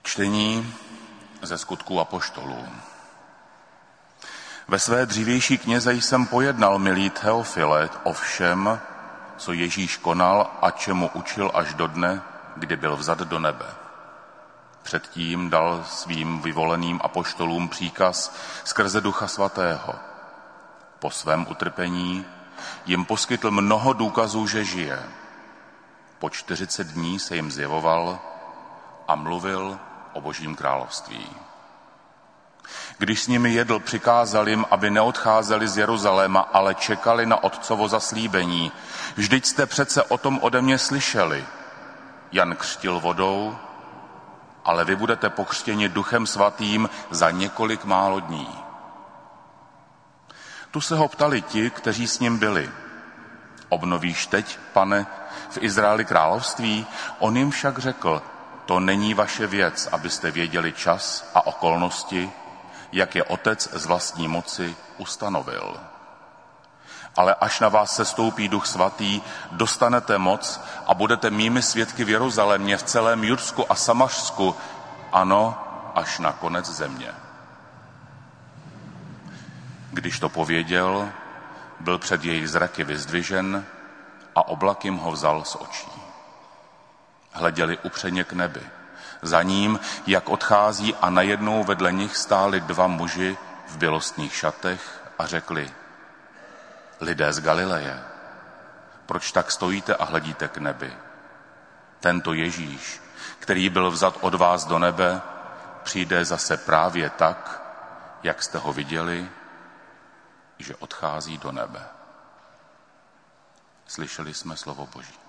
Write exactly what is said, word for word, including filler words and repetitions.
Čtení ze Skutků apoštolů. Ve své dřívější knize jsem pojednal, milý Teofile, o všem, co Ježíš konal a čemu učil až do dne, kdy byl vzat do nebe. Předtím dal svým vyvoleným apoštolům příkaz skrze Ducha Svatého. Po svém utrpení jim poskytl mnoho důkazů, že žije. Po čtyřicet dní se jim zjevoval a mluvil o Božím království. Když s nimi jedl, přikázal jim, aby neodcházeli z Jeruzaléma, ale čekali na Otcovo zaslíbení. Vždyť jste přece o tom ode mě slyšeli. Jan křtil vodou, ale vy budete pokřtěni Duchem Svatým za několik málo dní. Tu se ho ptali ti, kteří s ním byli. Obnovíš teď, Pane, v Izraeli království? On jim však řekl, to není vaše věc, abyste věděli čas a okolnosti, jak je Otec z vlastní moci ustanovil. Ale až na vás sestoupí Duch Svatý, dostanete moc a budete mými svědky v Jeruzalémě, v celém Judsku a Samařsku, ano, až na konec země. Když to pověděl, byl před jejich zraky vyzdvižen a oblak jim ho vzal z očí. Hleděli upřeně k nebi. Za ním, jak odchází, a najednou vedle nich stáli dva muži v bělostných šatech a řekli, lidé z Galileje, proč tak stojíte a hledíte k nebi? Tento Ježíš, který byl vzat od vás do nebe, přijde zase právě tak, jak jste ho viděli, že odchází do nebe. Slyšeli jsme slovo Boží.